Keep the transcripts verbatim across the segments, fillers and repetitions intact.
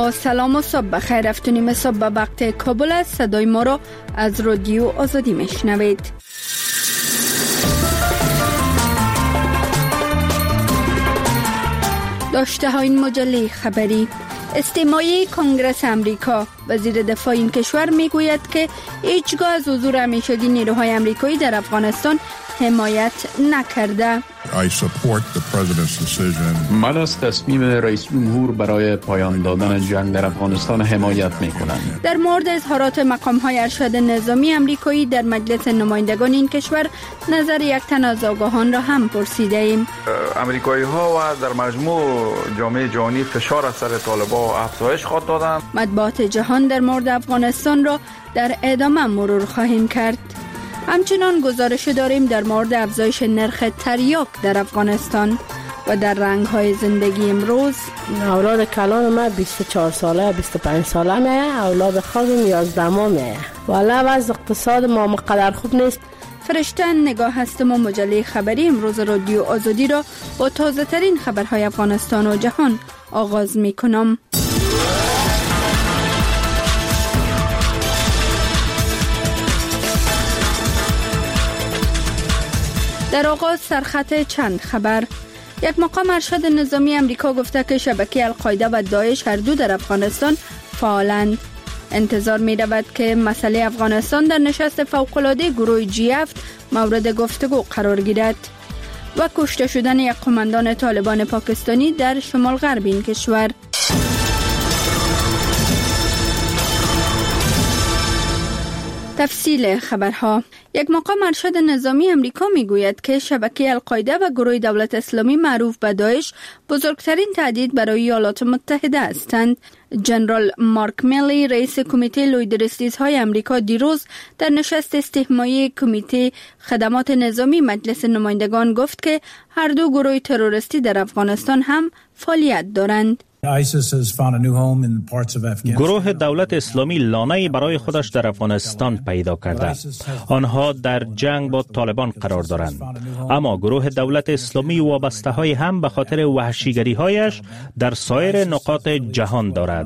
با سلام و صبح بخیر. رفتونیم صبح به وقت کابل است. صدای ما را از رادیو آزادی میشنوید. داشته های این مجله خبری: استماعی کنگره امریکا. وزیر دفاع این کشور میگوید که هیچگاه از حضور همیشگی نیروهای امریکایی در افغانستان حمایت نکرده. من از تصمیم رئیس جمهور برای پایان دادن جنگ در افغانستان حمایت میکنم. در مورد اظهارات مقام‌های ارشد نظامی امریکایی در مجلس نمایندگان این کشور نظر یک تن از آگاهان را هم پرسیده ایم. امریکایی ها و در مجموع جامعه جهانی فشار از سر طالبان افزایش خواهد دادند. مطبوعات جهان در مورد افغانستان را در ادامه مرور خواهیم کرد. همچنان گزارش داریم در مورد افزایش نرخ تریاک در افغانستان و در رنگ‌های زندگی امروز. اولاد کلان ما بیست و چهار ساله بیست و پنج ساله میه، اولاد خودم یازده ماه میه. والا وضع اقتصاد ما مقدر خوب نیست. فرشته نگاه هستم و مجله خبری امروز رادیو آزادی را با تازه ترین خبرهای افغانستان و جهان آغاز می کنم. در آغاز سرخط چند خبر. یک مقام ارشد نظامی امریکا گفته که شبکه القاعده و داعش هر دو در افغانستان فعالند. انتظار می رود که مسئله افغانستان در نشست فوق‌العاده گروه جی هفت مورد گفتگو قرار گیرد. و کشته شدن یک قماندان طالبان پاکستانی در شمال غرب این کشور. تفصیل خبرها: یک مقام ارشد نظامی امریکا میگوید که شبکه القاعده و گروه دولت اسلامی معروف به داعش بزرگترین تهدید برای ایالات متحده هستند. جنرال مارک میلی، رئیس کمیته لویدرستیزهای امریکا، دیروز در نشست استثنایی کمیته خدمات نظامی مجلس نمایندگان گفت که هر دو گروه تروریستی در افغانستان هم فعالیت دارند. گروه دولت اسلامی لانه‌ای برای خودش در افغانستان پیدا کرده. آنها در جنگ با طالبان قرار دارند. اما گروه دولت اسلامی وابسته‌های هم به خاطر وحشیگری‌هایش در سایر نقاط جهان دارد.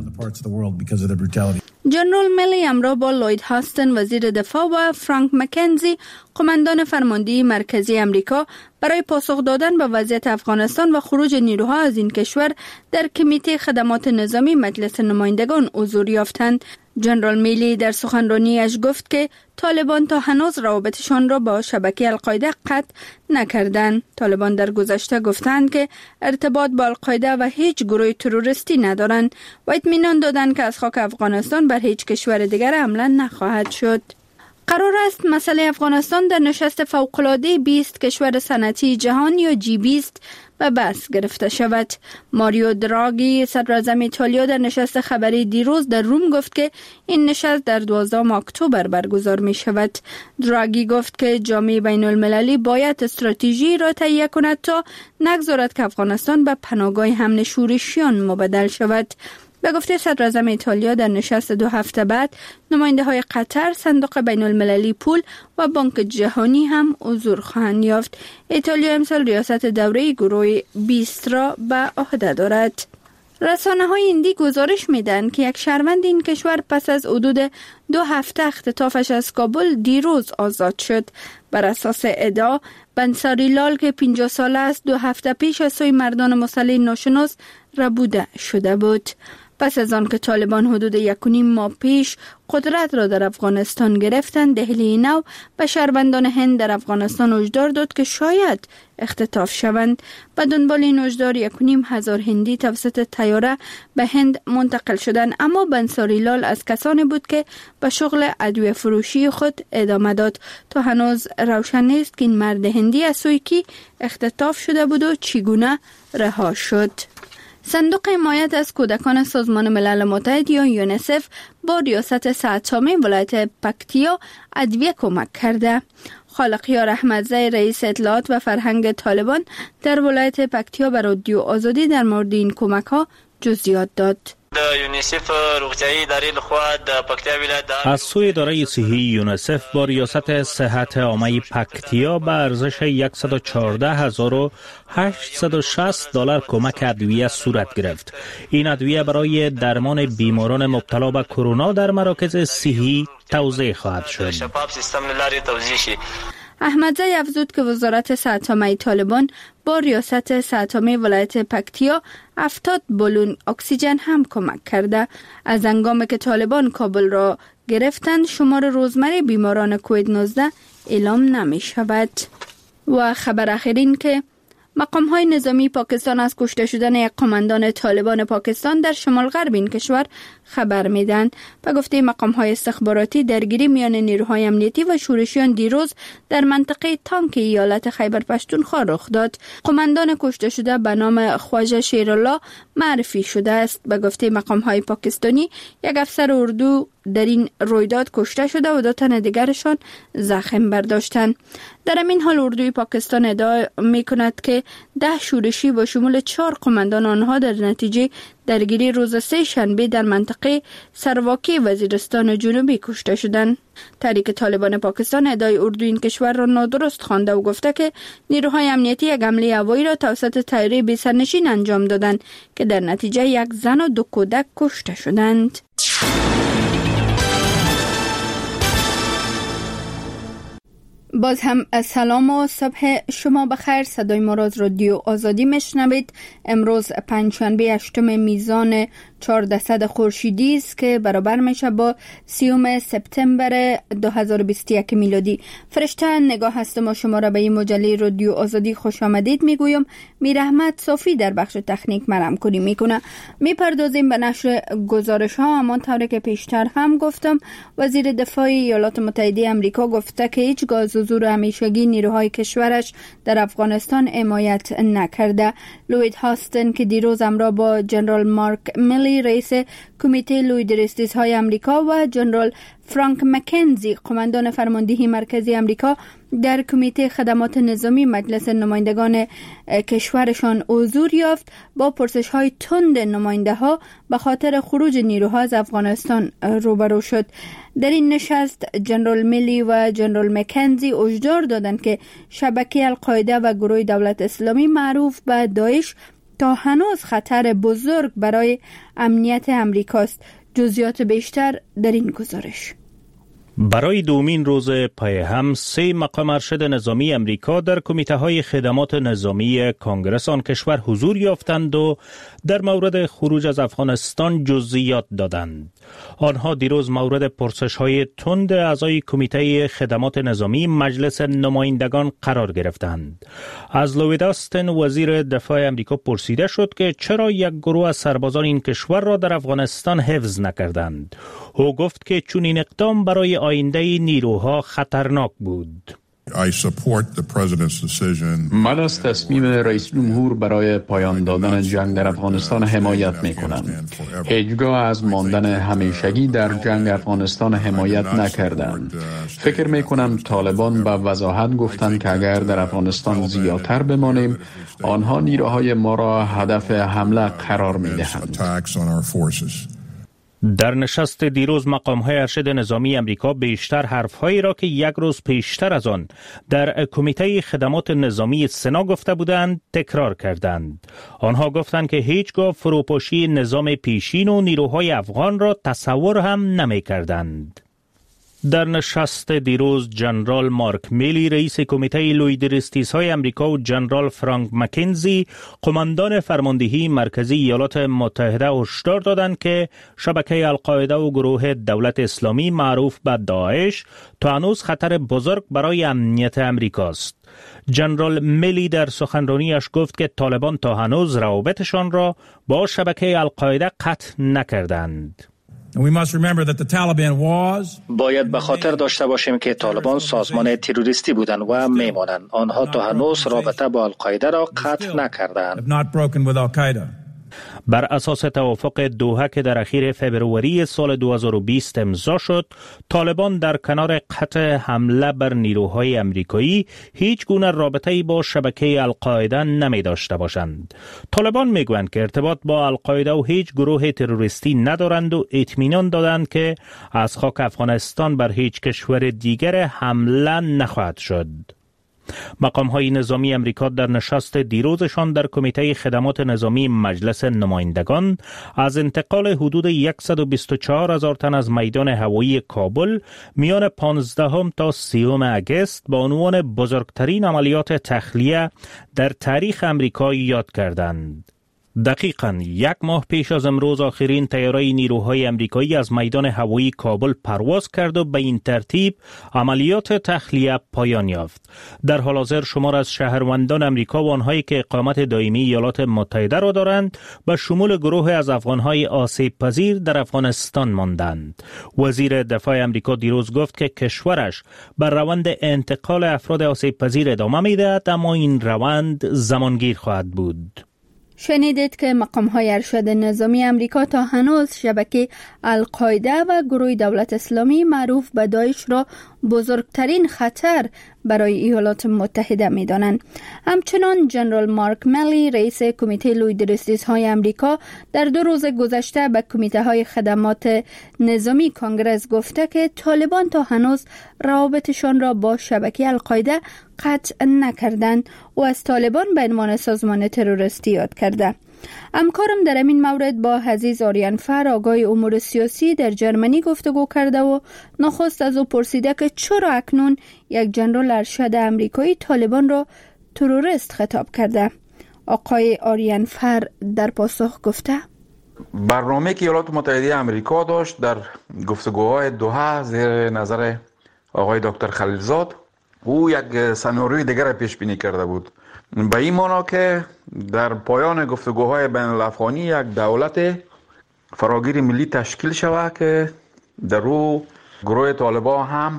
جنرال میلی همراه با لوید هاستن وزیر دفاع و فرانک مکنزی قماندان فرماندهی مرکزی امریکا برای پاسخ دادن به وضعیت افغانستان و خروج نیروها از این کشور در کمیته خدمات نظامی مجلس نمایندگان حضور یافتند. جنرال میلی در سخنرانیش گفت که طالبان تا هنوز روابطشان را با شبکه القاعده قطع نکردند. طالبان در گذشته گفتند که ارتباط با القاعده و هیچ گروه تروریستی ندارند و اطمینان دادند که از خاک افغانستان بر هیچ کشور دیگر حمله نخواهد شد. قرار است مسئله افغانستان در نشست فوق‌العاده بیست کشور صنعتی جهان یا جی بیست به بحث گرفته شود. ماریو دراگی، صدراعظم ایتالیا، در نشست خبری دیروز در روم گفت که این نشست در دوازدهم اکتبر برگزار می شود. دراگی گفت که جامعه بین المللی باید استراتژی را تهیه کند تا نگذارد که افغانستان به پناهگاه حمل شورشیان مبدل شود. به گفته صدراعظم ایتالیا، در نشست دو هفته بعد نماینده های قطر، صندوق بین المللی پول و بانک جهانی هم حضور خواهند یافت. ایتالیا امسال ریاست دوره گروه بیست را به عهده دارد. رسانه های هندی گزارش میدن که یک شهروند این کشور پس از حدود دو هفته اختطافش از کابل دیروز آزاد شد. بر اساس ادعا، بنساری لال که پنجاه ساله است دو هفته پیش از سوی مردان مسلح ناشناس ربوده شده بود. پس از آن که طالبان حدود یک و نیم ماه پیش قدرت را در افغانستان گرفتند، دهلی نو به شهروندان هند در افغانستان هشدار داد که شاید اختطاف شوند. به دنبال این هشدار یک و نیم هزار هندی توسط طیاره به هند منتقل شدند، اما بنساری لال از کسانی بود که به شغل ادویه فروشی خود ادامه داد. تا هنوز روشن نیست که این مرد هندی از سوی کی اختطاف شده بود و چگونه رها شد. صندوق حمایت از کودکان سازمان ملل متحد یا یونیسف با ریاست سعدسامه ولایت پکتیا ادویه کمک کرده. خالقیار احمدزی، رئیس اطلاعات و فرهنگ طالبان در ولایت پکتیا، به رادیو آزادی در مورد این کمک ها جزئیات داد. از سوی اداره صحی یونیسف با ریاست صحت عامه پکتیا به ارزش صد و چهارده هزار و هشتصد و شصت دلار کمک ادویه صورت گرفت. این ادویه برای درمان بیماران مبتلا به کرونا در مراکز صحی توزیع خواهد شد. احمدزی افزود که وزارت صحت عامه طالبان با ریاست صحت عامه ولایت پکتیا هفتاد بالون اکسیژن هم کمک کرده. از هنگامی که طالبان کابل را گرفتند شمار روزمره بیماران کووید نوزده اعلام نمی شود. و خبر اخرین که مقام های نظامی پاکستان از کشته شدن یک قماندان طالبان پاکستان در شمال غرب این کشور خبر میدن. به گفته مقام های استخباراتی درگیری میان نیروهای امنیتی و شورشیان دیروز در منطقه تانک ایالت خیبر پشتونخوا رخ داد. قماندان کشته شده به نام خواجه شیرالله معرفی شده است. به گفته مقام های پاکستانی یک افسر اردو در این رویداد کشته شده و دو تن دیگرشان زخم برداشتند. در همین حال اردوی پاکستان ادعا می کند که ده شورشی با شمول چهار قماندان آنها در نتیجه درگیری روز سه شنبه در منطقه سرواکی وزیرستان جنوبی کشته شدند. تحریک طالبان پاکستان ادعای اردوی این کشور را نادرست خوانده و گفته که نیروهای امنیتی یک حمله هوایی را توسط طیاره بی سرنشین انجام دادند که در نتیجه یک زن و دو کودک کشته شدند. باز هم سلام و صبح شما بخیر. صدای ما را از رادیو آزادی میشنوید. امروز پنجشنبه هشتم میزان چهاردهصد خورشیدی است که برابر میشه با سیوم سپتامبر دو هزار و بیست و یک میلادی. فرشته نگاه هستم و شما را به این مجله رادیو آزادی خوش آمدید میگویم. میر احمد صافی در بخش تکنیک مرام کنی میکنه. میپردازیم به نشر گزارش ها. همانطور که پیشتر هم گفتم وزیر دفاع ایالات متحده آمریکا گفته که هیچ گاز حضور همیشگی نیروهای کشورش در افغانستان حمایت نکرده. لوید هاستن که دیروز همراه با جنرال مارک میلی رئیس کمیته لویدرستیزهای آمریکا و جنرال فرانک مکنزی قماندان فرماندهی مرکزی آمریکا در کمیته خدمات نظامی مجلس نمایندگان کشورشان حضور یافت با پرسش‌های تند نماینده ها به خاطر خروج نیروها از افغانستان روبرو شد. در این نشست جنرال میلی و جنرال مکنزی هشدار دادند که شبکه القاعده و گروه دولت اسلامی معروف به داعش تا هنوز خطر بزرگ برای امنیت امریکاست. جزئیات بیشتر در این گزارش. برای دومین روز پای هم سه مقام ارشد نظامی امریکا در کمیته های خدمات نظامی کنگره آن کشور حضور یافتند و در مورد خروج از افغانستان جزئیات دادند. آنها دیروز مورد پرسش های تند اعضای کمیته خدمات نظامی مجلس نمایندگان قرار گرفتند. از لوید هاستن وزیر دفاع امریکا پرسیده شد که چرا یک گروه از سربازان این کشور را در افغانستان حفظ نکردند. او گفت که چون این اقدام برای آینده نیروها خطرناک بود. من از تصمیم رئیس جمهور برای پایان دادن جنگ در افغانستان حمایت می کنم. هیچگاه از ماندن همیشگی در جنگ افغانستان حمایت نکردند. فکر می کنم طالبان به وضاحت گفتند که اگر در افغانستان زیادتر بمانیم آنها نیروهای ما را هدف حمله قرار می دهند. در نشست دیروز مقام‌های ارشد نظامی امریکا بیشتر حرف‌هایی را که یک روز پیشتر از آن در کمیته خدمات نظامی سنا گفته بودند تکرار کردند. آنها گفتند که هیچگاه فروپاشی نظام پیشین و نیروهای افغان را تصور هم نمی‌کردند. در نشست دیروز جنرال مارک میلی رئیس کمیته لویدرستیزهای امریکا و جنرال فرانک مکنزی قماندان فرماندهی مرکزی ایالات متحده هشدار دادند که شبکه القاعده و گروه دولت اسلامی معروف به داعش تا هنوز خطر بزرگ برای امنیت امریکاست. جنرال میلی در سخنرانیش گفت که طالبان تا هنوز روابطشان را با شبکه القاعده قطع نکردند. باید به خاطر داشته باشیم که طالبان سازمان تروریستی بودند و میمانند. آنها تا هنوز رابطه با القاعده را قطع نکردند. بر اساس توافق دوحه که در اخیر فبروری سال دو هزار و بیست امضا شد، طالبان در کنار قطع حمله بر نیروهای امریکایی هیچ گونه رابطه‌ای با شبکه القاعده نمی داشته باشند. طالبان میگویند که ارتباط با القاعده و هیچ گروه تروریستی ندارند و اطمینان دادند که از خاک افغانستان بر هیچ کشور دیگر حمله نخواهد شد. مقام‌های نظامی امریکا در نشست دیروزشان در کمیته خدمات نظامی مجلس نمایندگان از انتقال حدود صد و بیست و چهار هزار تن از میدان هوایی کابل میان پانزدهم تا سیوم اگست با عنوان بزرگترین عملیات تخلیه در تاریخ امریکا یاد کردند. دقیقاً یک ماه پیش از امروز آخرین طیاره نیروهای امریکایی از میدان هوایی کابل پرواز کرد و به این ترتیب عملیات تخلیه پایان یافت. در حال حاضر شمار از شهروندان امریکا و آنهایی که اقامت دائمی ایالات متحده را دارند به شمول گروه از افغانهای آسیب پذیر در افغانستان ماندند. وزیر دفاع امریکا دیروز گفت که کشورش بر روند انتقال افراد آسیب پذیر ادامه می‌دهد، اما این روند زمانگیر خواهد بود. شنیدید که مقام‌های ارشد نظامی امریکا تا هنوز شبکه القاعده و گروه دولت اسلامی معروف به داعش را بزرگترین خطر برای ایالات متحده می دانند. همچنان جنرال مارک ملی رئیس کمیته لویدرستیزهای امریکا در دو روز گذشته به کمیته های خدمات نظامی کانگرس گفته که طالبان تا هنوز روابطشان را با شبکه القاعده قطع نکردند و از طالبان به عنوان سازمان تروریستی یاد کرده. همکارم در این مورد با عزیز آریانفر آگاه امور سیاسی در جرمنی گفتگو کرده و نخست از او پرسیده که چرا اکنون یک جنرال ارشد امریکایی طالبان را تروریست خطاب کرده. آقای آریانفر در پاسخ گفته برنامه که ایالات متحده امریکا داشت در گفتگوهای دوحه زیر نظر آقای دکتر خلیلزاد، او یک سناریوی دیگر پیش بینی کرده بود، به این معنا که در پایان گفتگوهای بین الافغانی یک دولت فراگیر ملی تشکیل شود که در او گروه طالبان هم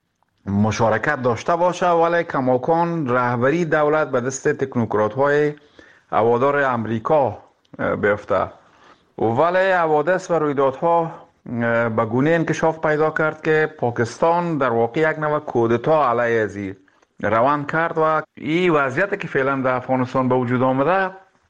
مشارکت داشته باشه، ولی کماکان رهبری دولت به دست تکنوکرات های هوادار امریکا بیفته. ولی حوادث و رویدادها به گونه انکشاف پیدا کرد که پاکستان در واقع یک نوع کودتا علیه ازی روان کرد و این وضعیت که فعلا در افغانستان به وجود آمده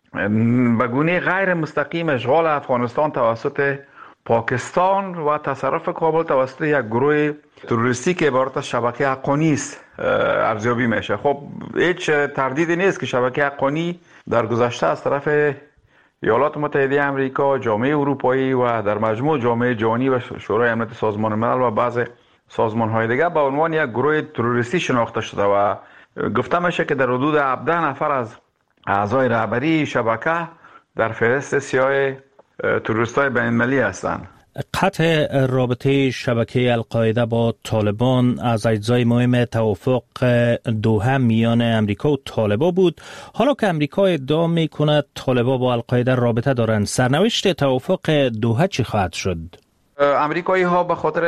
به گونه غیر مستقیم اشغال افغانستان توسط پاکستان و تصرف کابل توسط یک گروه تروریستی که عبارت از شبکه حقانی است ارزیابی میشه. خب هیچ تردیدی نیست که شبکه حقانی در گذشته از طرف ایالات متحده امریکا، جامعه اروپایی و در مجموع جامعه جهانی و شورای امنیت سازمان ملل و بعض سازمان‌های دیگر به عنوان یک گروه تروریستی شناخته شده و گفته میشه که در حدود هفده نفر از اعضای رهبری شبکه در فهرست سیاه تروریست‌های بین‌المللی هستند. قطع رابطه شبکه القاعده با طالبان از اجزای مهم توافق دوحه میان امریکا و طالبان بود. حالا که امریکا ادعا میکند طالبان با القاعده رابطه دارند، سرنوشت توافق دوحه چی خواهد شد؟ امریکایی ها به خاطر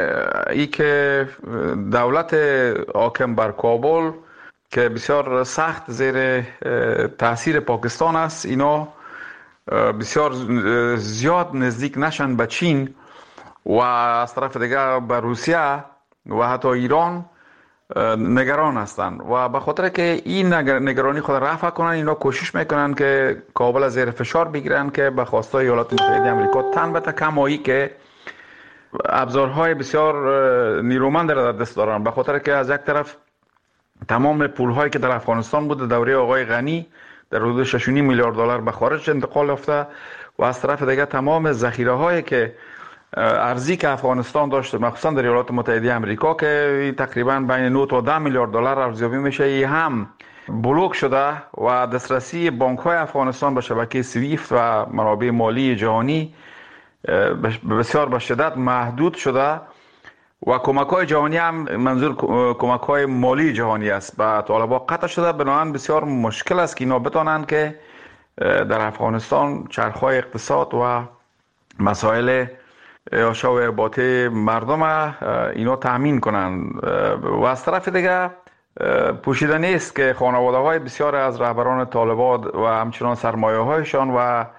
ای که دولت حاکم بر کابل که بسیار سخت زیر تاثیر پاکستان است، اینا بسیار زیاد نزدیک نشن به چین و از طرف دیگر به روسیه و حتی ایران نگران هستند و به خاطر که این نگرانی خود رفع کنن، اینا کوشش میکنن که کابل از زیر فشار بگیرن که به خواستای ایالات متحده آمریکا تن به کمایی که ابزارهای بسیار نیرومند را در دست دارن، به خاطر که از یک طرف تمام پولهایی که در افغانستان بود دوره آقای غنی در حدود شش و نیم میلیارد دلار به خارج انتقال یافته و از طرف دیگر تمام ذخیره هایی که ارزی که افغانستان داشته مخصوصا در ایالات متحده آمریکا که تقریبا بین نه تا ده میلیارد دلار ارزیابی میشه، ای هم بلوک شده و دسترسی بانک های افغانستان به شبکه سویفت و منابع مالی جهانی بسیار به شدت محدود شده و کمک های جهانی هم منظور کمک های مالی جهانی است به طالبان قطع شده. بنابراین بسیار مشکل است که اینا بتانند که در افغانستان چرخهای اقتصاد و مسائل عیاشه و ارباطه مردم اینا تأمین کنند و از طرف دیگه پوشیده نیست که خانواده های بسیار از رهبران طالبان و همچنان سرمایه هایشان و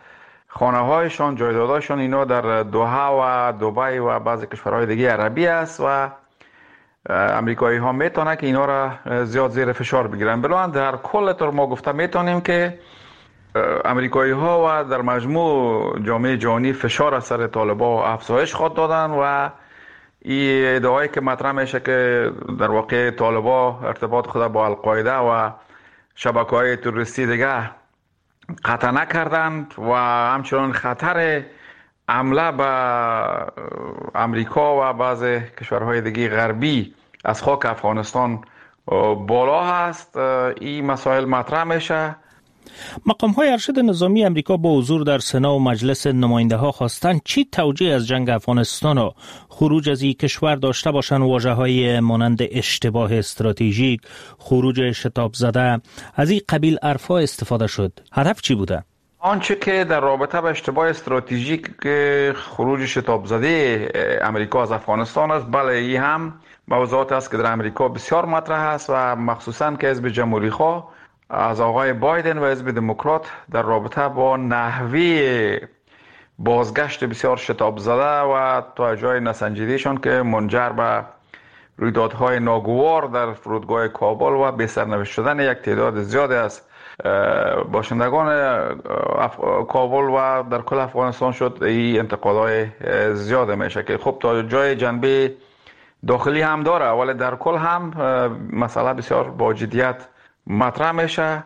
خانه هایشان، جایدادهایشان اینا در دوحه و دبی و بعضی کشورهای دیگه عربی است و امریکایی ها میتونه که اینا را زیاد زیر فشار بگیرن. بلان در کل طور ما گفته میتونیم که امریکایی ها و در مجموع جامعه جهانی فشار از سر طالبان افزایش خواهد دادن و این ادعایی که مطرح میشه که در واقع طالبان ارتباط خود با القاعده و شبکه‌های تروریستی دیگه قطع نکردند و همچنان خطر حمله به امریکا و بعض کشورهای دیگه غربی از خاک افغانستان بالا هست. این مسائل مطرح میشه. مقام های ارشد نظامی امریکا با حضور در سنا و مجلس نماینده ها خواستند چی توجیه از جنگ افغانستان و خروج از این کشور داشته باشند. واژه های مانند اشتباه استراتژیک، خروج شتاب زده، از این قبیل حرفا استفاده شد. هدف چی بوده؟ آنچه که در رابطه با اشتباه استراتژیک خروج شتاب زده امریکا از افغانستان است، بله این هم موضوعات است که در امریکا بسیار مطرح است و مخصوصا که حزب جمهوری خواه از آقای بایدن و حزب دموکرات در رابطه با نحوه بازگشت بسیار شتاب زده و تا جای نسنجیدهشان که منجر به رویدادهای ناگوار در فرودگاه کابل و به سرنوشت شدن یک تعداد زیادی از باشندگان کابل و در کل افغانستان شد. این انتقادهای زیاده میشه که خب تا جای جنبه داخلی هم داره ولی در کل هم مسئله بسیار با جدیت مطرح میشه.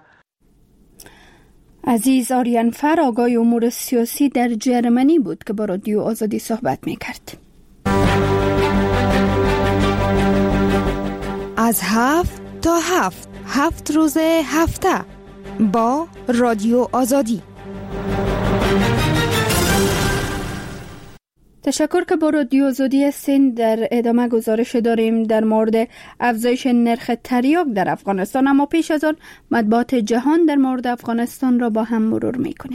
عزیز آریانفر آگاه امور سیاسی در جرمنی بود که با رادیو آزادی صحبت میکرد. از هفت تا هفت هفت روز هفته با رادیو آزادی. تشکر که با رادیو آزادی هستین. در ادامه گزارش داریم در مورد افزایش نرخ تریاک در افغانستان، اما پیش از آن مطبوعات جهان در مورد افغانستان را با هم مرور میکنیم.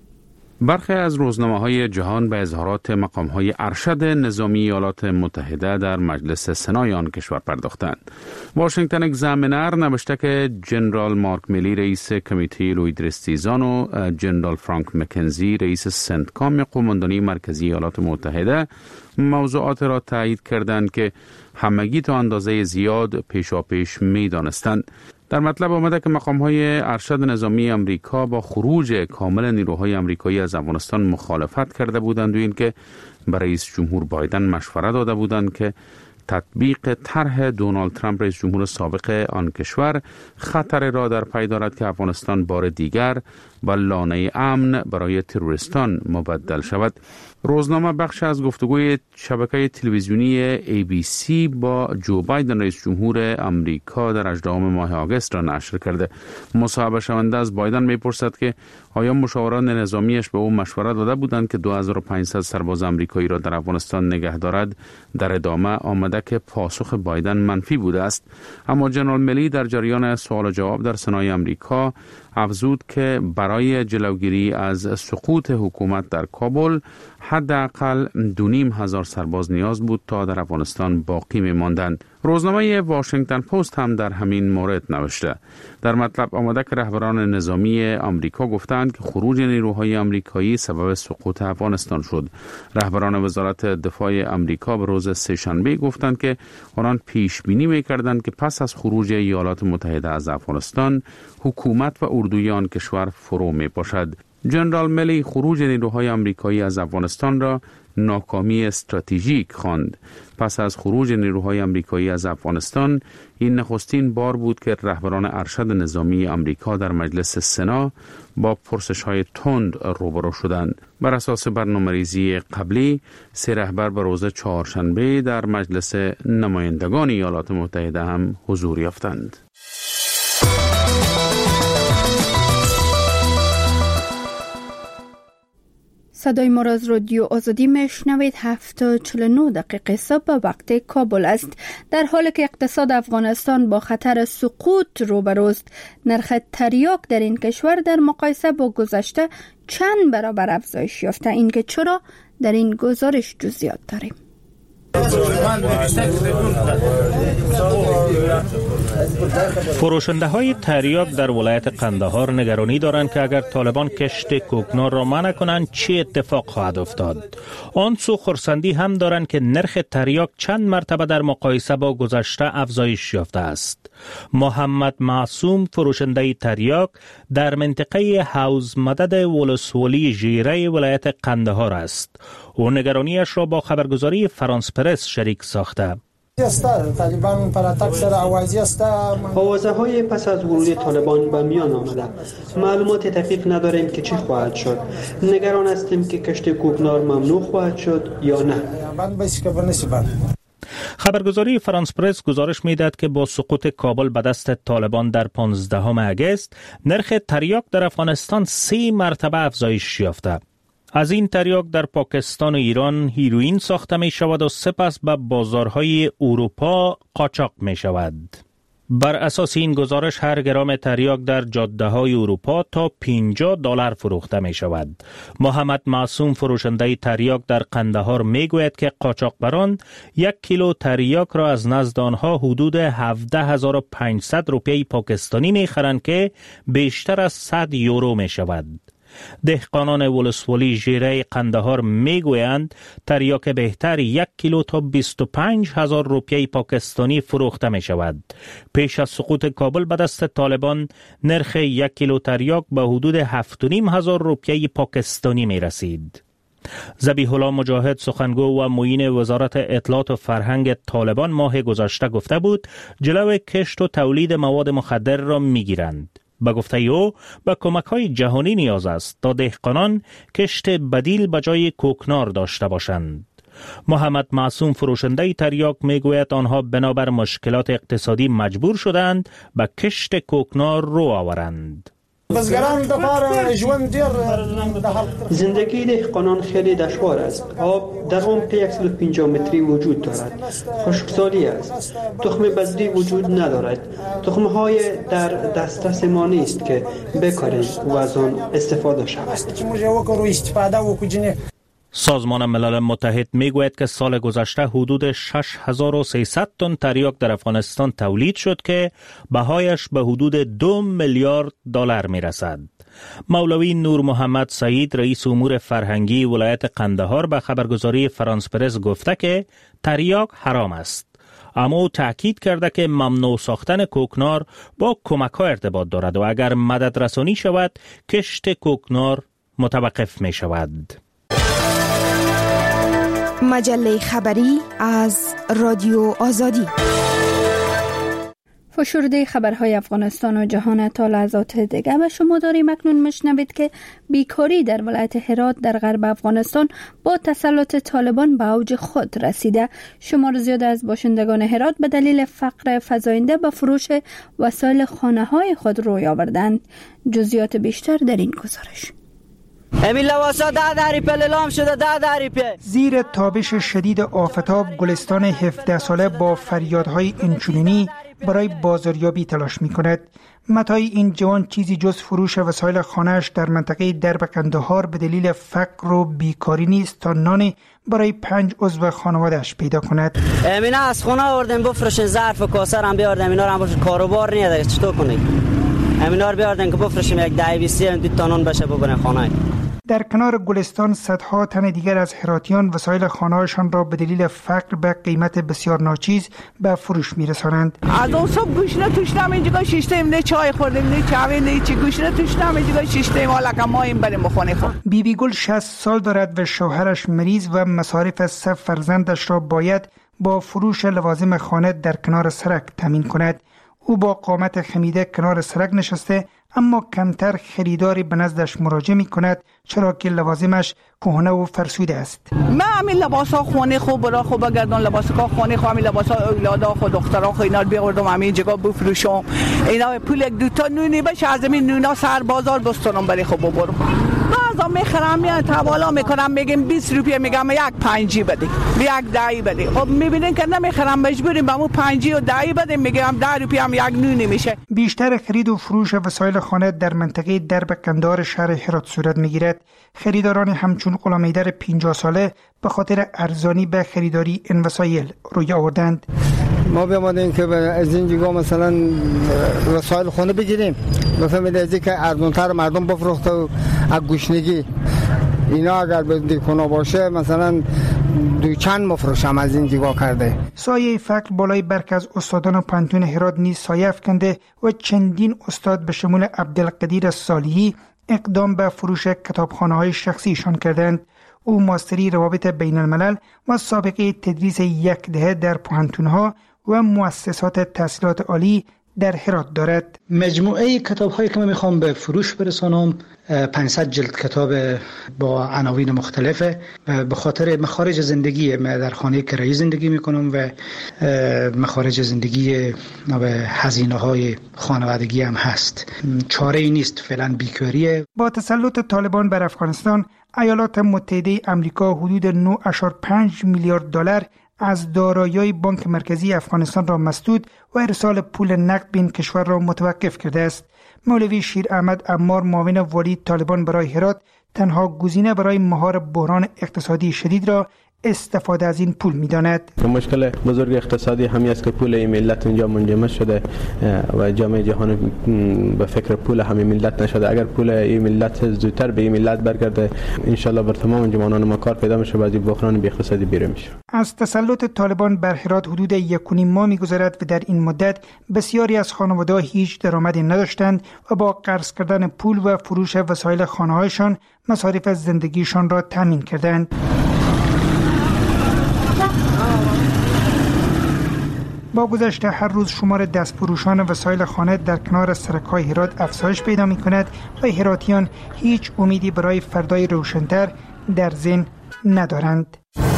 برخی از روزنامه‌های جهان به اظهارات مقام‌های ارشد نظامی ایالات متحده در مجلس سنای آن کشور پرداختند. واشنگتن اگزامینر نوشته که جنرال مارک میلی رئیس کمیته لوید رستیزان و جنرال فرانک مکنزی رئیس سنتکام قماندانی مرکزی ایالات متحده موضوعات را تایید کردند که همگی تا اندازه زیاد پیشاپیش می‌دانستند. در مطلب آمده که مقام‌های ارشد نظامی امریکا با خروج کامل نیروهای امریکایی از افغانستان مخالفت کرده بودند و اینکه به رئیس جمهور بایدن مشوره داده بودند که تطبیق طرح دونالد ترامپ رئیس جمهور سابق آن کشور خطر را در پی دارد که افغانستان بار دیگر به لانه امن برای تروریستان مبدل شود. روزنامه بخش از گفتگوی شبکه تلویزیونی ای بی سی با جو بایدن رئیس جمهور امریکا در هجدهم ماه آگوست را نشر کرده. مصاحبه شونده از بایدن میپرسد که آیا مشاوران نظامیش به او مشوره داده بودند که دو هزار و پانصد سرباز امریکایی را در افغانستان نگه دارد؟ در ادامه آمده که پاسخ بایدن منفی بوده است، اما جنرال میلی در جریان سوال و جواب در سنای امریکا افزود که برای جلوگیری از سقوط حکومت در کابل حداقل دو نیم هزار سرباز نیاز بود تا در افغانستان باقی می‌ماندند. روزنامه واشنگتن پست هم در همین مورد نوشته. در مطلب آمده که رهبران نظامی آمریکا گفتند که خروج نیروهای آمریکایی سبب سقوط افغانستان شد. رهبران وزارت دفاع آمریکا به روز سه‌شنبه گفتند که آنان پیش بینی می‌کردند که پس از خروج ایالات متحده از افغانستان حکومت و اردوی آن کشور فرو می‌پاشد. جنرال میلی خروج نیروهای آمریکایی از افغانستان را ناکامی استراتژیک خواند. پس از خروج نیروهای آمریکایی از افغانستان این نخستین بار بود که رهبران ارشد نظامی آمریکا در مجلس سنا با پرسش‌های تند روبرو شدند. بر اساس برنامه‌ریزی قبلی سه رهبر به روز چهارشنبه در مجلس نمایندگان ایالات متحده هم حضور یافتند. صدای ما را از رادیو آزادی میشنوید. هفت و چهل و نه دقیقه صبح به وقت کابل است. در حالی که اقتصاد افغانستان با خطر سقوط روبروست، نرخ تریاک در این کشور در مقایسه با گذشته چند برابر افزایش یافته. اینکه چرا، در این گزارش جزئیات داریم. فروشنده های تریاک در ولایت قندهار نگرانی دارند که اگر طالبان کشت کوکنار را منع کنند چه اتفاق خواهد افتاد. آن سو خرسندی هم دارند که نرخ تریاک چند مرتبه در مقایسه با گذشته افزایش یافته است. محمد معصوم فروشنده تریاک در منطقه حوض مدد ولسوالی ژیره ولایت قندهار است. او نگرانیش را با خبرگزاری فرانس پرس شریک ساخته. آوازه های پس از ورود طالبان به میان آمده. معلومات دقیق نداریم که چه خواهد شد. نگران هستیم که کشت کوکنار ممنوع خواهد شد یا نه. خبرگزاری فرانس پرس گزارش می‌دهد که با سقوط کابل به دست طالبان در پانزدهم اگست نرخ تریاک در افغانستان سه مرتبه افزایش یافته. از این تریاک در پاکستان و ایران هیروئین ساخته می شود و سپس به بازارهای اروپا قاچاق می شود. بر اساس این گزارش هر گرم تریاک در جاده های اروپا تا پنجاه دلار فروخته می شود. محمد معصوم فروشنده تریاک در قندهار می گوید که قاچاقبران یک کیلو تریاک را از نزد آنها حدود هفده هزار و پانصد روپیه پاکستانی می خرند که بیشتر از صد یورو می شود. دهقانان ولسوالی ژیره قندهار می گویند تریاک بهتر یک کیلو تا بیست و پنج هزار روپیه پاکستانی فروخته می شود. پیش از سقوط کابل به دست طالبان نرخ یک کیلو تریاک به حدود هفت و نیم هزار روپیه پاکستانی می رسید. ذبیح الله مجاهد سخنگو و معین وزارت اطلاعات و فرهنگ طالبان ماه گذشته گفته بود جلوی کشت و تولید مواد مخدر را می گیرند. به گفته او به کمک‌های جهانی نیاز است تا دهقانان کشت بدیل به جای کوکنار داشته باشند. محمد معصوم فروشنده تریاک میگوید آنها بنابر مشکلات اقتصادی مجبور شدند به کشت کوکنار رو آورند. زندگی دهقانان خیلی دشوار است. آب در عمق صد و پنجاه متری وجود دارد. خشکسالی است. تخم بذری وجود ندارد. تخم‌های در دسترس ما نیست که بکاریم و از آن استفاده شود. سازمان ملل متحد میگوید که سال گذشته حدود شش هزار و سیصد تن تریاک در افغانستان تولید شد که بهایش به حدود دو میلیارد دلار میرسد. مولوی نور محمد سعید رئیس امور فرهنگی ولایت قندهار به خبرگزاری فرانس پرس گفته که تریاک حرام است. اما او تأکید کرده که ممنوع ساختن کوکنار با کمک‌ها ارتباط دارد و اگر مدد رسانی شود کشت کوکنار متوقف می شود. مجله خبری از رادیو آزادی. فشرده خبرهای افغانستان و جهان تا لحظات دیگه و شما داریم اکنون مشنوید که بیکاری در ولایت هرات در غرب افغانستان با تسلط طالبان به اوج خود رسیده. شمار زیاد از باشندگان هرات به دلیل فقر فزاینده به فروش وسایل خانه های خود روی آوردند. جزئیات بیشتر در این گزارش. همین لباسا ده دری پللام شده ده دری پی. زیر تابش شدید آفتاب گلستان هفده ساله با فریادهای اینچنینی برای بازاریابی تلاش می کند. متای این جوان چیزی جز فروش وسایل خانه‌اش در منطقه درب قندهار به دلیل فقر و بیکاری نیست تا نان برای پنج عضو خانواده‌اش پیدا کند. اینا از خونه آوردن بفروشن، ظرف و کاسه هم بیاردن، اینا هم باشه کاروبار نیاد چطور کنید؟ اینا رو بیاردن که بفروشیم یک ده بیست دو تا نان بشه ببرن خانه. در کنار گلستان صدها تن دیگر از هراتیان وسایل خانه‌هاشان را به دلیل فقر به قیمت بسیار ناچیز به فروش می‌رسانند. از اون صبح گوشت توشتم اینجا شیشتیم نه چای خوردیم نه چای نه چی گوشت توشتم اینجا شیشتیم حالا ما این بریم بخونه خود. بیبی گل شصت سال دارد و شوهرش مریض و مصارف سه فرزندش را باید با فروش لوازم خانه در کنار سرک تامین کند. او با قامت خمیده کنار سرک نشسته اما کمتر خریداری به نزدش مراجعه می کند چرا که لوازمش کهنه و فرسوده است. من همین لباسا خونه خوب برا خوب بگردم، لباسا خونه خوب همین لباسا اولادا خود دخترا خو اینا بیاوردم همین جگا بفروشم. اینا پول یک دو تا نونی بشه از این نونا سر بازار بستونم برای خوب برم. بعضا میخرم میان توالا میکنم میگیم بیست روپیه میگم یک پنجی بده یک دهی بده. خب میبینین که نمیخرم مجبوریم با مو پنجی و دهی بده میگم ده روپیه هم یک نونی میشه. بیشتر خرید و فروش وسایل خانه در منطقه درب قندار شهر هرات صورت میگیرد. خریداران همچون غلامیدر پنجاه ساله به خاطر ارزانی به خریداری این وسایل روی آوردند. ما بیامدیم که از این جگاه مثلا وسایل خانه بگیریم بفهمید از که ارزانتر مردم بفروخته و از گوشنگی اینا اگر به دیکونا باشه مثلا دو چند مفروشم از این جگاه کرده. سایه فقر بالای برک از استادان پانتون هرات نیز سایه افکنده و چندین استاد به شمول عبدالقدیر صالحی اقدام به فروش کتابخانه های شخصیشان کردند. او ماستری روابط بین الملل و سابقه تدریس یک دهه در پانتونها و مؤسسات تحصیلات عالی در هرات دارد. مجموعه کتاب هایی که من میخوام به فروش برسانم پانصد جلد کتاب با عناوین مختلفه و به خاطر مخارج زندگی من در خانه کرایی زندگی میکنم و مخارج زندگی و هزینه های خانوادگی هم هست. چاره ای نیست، فعلا بیکاریه. با تسلط طالبان بر افغانستان ایالات متحده آمریکا حدود نه و پنج میلیارد دلار از دارایی بانک مرکزی افغانستان را مسدود و ارسال پول نقد به این کشور را متوقف کرده است. مولوی شیر احمد عمار معاون والی طالبان برای هرات تنها گزینه برای مهار بحران اقتصادی شدید را استفاده از این پول می‌داند. مشکل بزرگ اقتصادی همی است که پول این ملت اینجا منجمد شده و جامعه جهان به فکر پول همین ملت نشده. اگر پول این ملت زودتر به این ملت برگرده ان شاء الله بر تمام انجمنان ما کار پیدا میشه و از این بحران بی اقتصادی بیرون میشه. از تسلط طالبان بر هرات حدود یک و نیم ماه می‌گذرد و در این مدت بسیاری از خانواده‌ها هیچ درآمدی نداشتند و با قرض کردن پول و فروش وسایل خانه‌هایشان مصارف زندگیشان را تامین کردند. با گذشت هر روز شمار دستفروشان وسایل خانه در کنار سرک‌های هرات افزایش پیدا می‌کند و هراتیان هیچ امیدی برای فردای روشن‌تر در ذهن ندارند.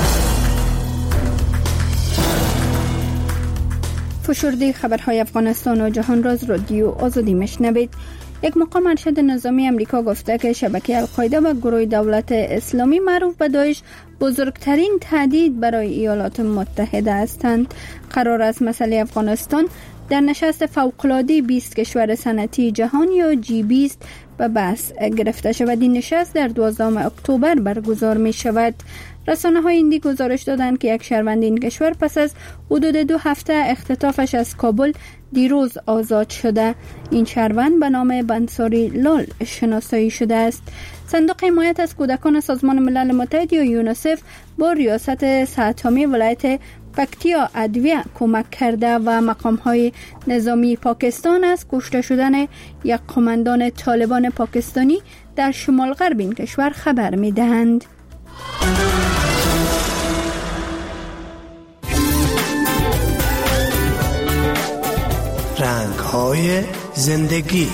فشرده خبرهای افغانستان و جهان را از رادیو آزادی میشنوید. یک مقام ارشد نظامی امریکا گفته که شبکه القاعده و گروه دولت اسلامی معروف به داعش بزرگترین تهدید برای ایالات متحده هستند. قرار است مسئله افغانستان در نشست فوق‌العاده بیست کشور صنعتی جهان یا جی بیست به بحث گرفته شود. این نشست در دوازدهم اکتبر برگزار می شود. رسانه های هندی گزارش دادند که یک شهروند این کشور پس از حدود دو هفته اختطافش از کابل دیروز آزاد شده. این شهروند به نام بنساری لال شناسایی شده است. صندوق حمایت از کودکان سازمان ملل متحد یا یونیسف با ریاست سه‌تامی ولایت پکتیا ادویه کمک کرده و مقام‌های نظامی پاکستان از کشته شدن یک قماندان طالبان پاکستانی در شمال غرب این کشور خبر می‌دهند. رنگ‌های زندگی.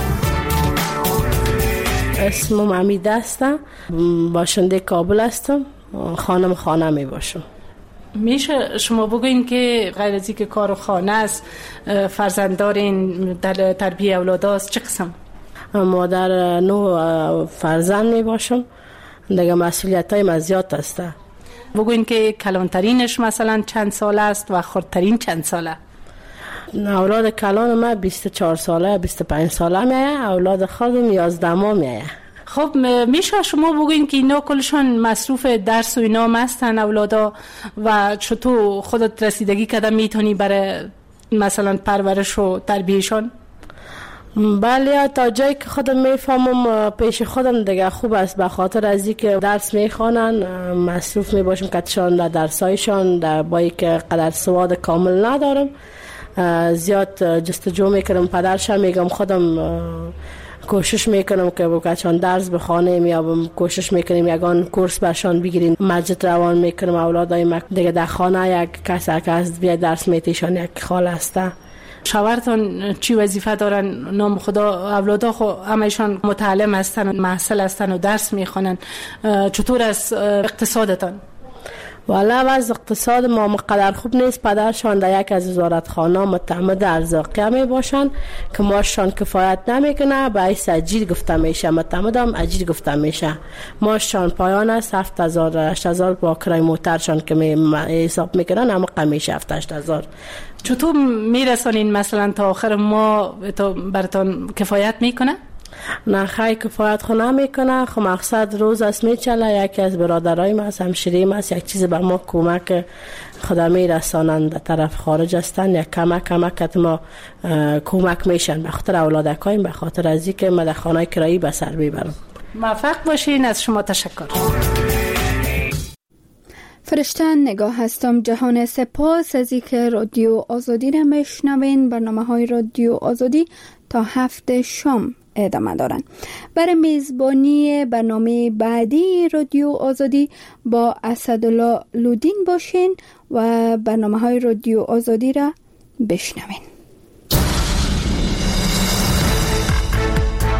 اسمم امیده هستم، باشنده کابل هستم، خانم خانه می باشم. میشه شما بگوین که غیر از اینکه کار و خانه است فرزنددارین در تربیت اولاد است چه قسم؟ مادر نو فرزند می باشم، دیگه مسئولیت های مزیاد است. بگوین که کلانترینش مثلا چند سال است و خردترین چند ساله؟ اولاد کلان ما بیست و چهار ساله بیست و پنج ساله میه، اولاد خودم یازده ماه میه. خب میشه شما بگوین که اینا کلشان مصروف درس و اینا هستن اولادا و چطور خودت رسیدگی کردن میتونی برای مثلا پرورش و تربیتشان؟ بله تا جایی که خودم میفهمم پیش خودم دیگه خوب است، به خاطر از اینکه درس میخوانن مصروف میباشم کتشان در درسایشان، در بایی که قدر سواد کامل ندارم زیاد جستجو میکنم. پدرشم میگم خودم کوشش میکنم که بچه‌ان درس بخونیم یا کوشش میکنیم یگان کورس برشان بگیریم. مسجد روان میکنم اولادای ما دیگه در خانه یک کس کس بیا درس میتیشان یک خاله هسته. شوهرتون چی وظیفه دارن؟ نام خدا اولادا خو همشان متعلم هستن و محصل هستن و درس میخونن. چطور از اقتصادتان؟ والا وضع اقتصاد ما مقدر خوب نیست. پدرشان در یک از وزارتخانه متعمد ارزاقیه می باشن که ماشان کفایت نمیکنه، باعث اجیر گفته میشه. متعمد هم اجیر گفته میشه. ماشان پایان است هفت هزار هشت هزار با کرای موترشان که می حساب میکنن اما قمیشه هفت هشت هزار. چطور میرسانین مثلا تا آخر ما تا براتون کفایت میکنه؟ نه خیلی کفایت خو نمیکنه. خب مقصد روز است میچله. یکی از برادرای ما از همشیریم است یک چیز به ما کمک خدمه رسانند در طرف خارج هستند، یک کمک کمک ما کمک میشن به خاطر اولادکایم، به خاطر از اینکه ما در خانه کرایی به سر ببرم. موفق باشین. از شما تشکر. فرشته نگاه هستم. جهان سپاس از اینکه رادیو آزادی را میشنوین. برنامه های رادیو آزادی تا هفت شام ادامه دارن. برای میزبانی برنامه بعدی رادیو آزادی با اسدالله لودین باشین و برنامه های رادیو آزادی را بشنوین.